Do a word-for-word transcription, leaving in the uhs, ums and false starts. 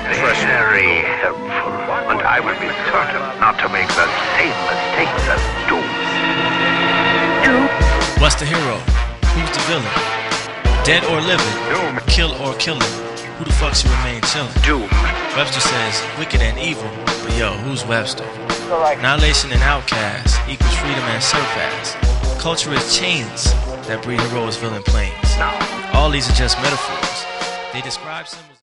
very helpful, and I will be certain not to make the same mistakes as Doom. Doom? What's the hero? Who's the villain? Dead or living? Doom. Kill or killing? Who the fuck should remain chillin'? Doom. Webster says wicked and evil, but yo, who's Webster? Annihilation and outcast equals freedom and surpass. Culture is chains that breed heroes, villain planes. Now, All these are just metaphors. They describe symbols.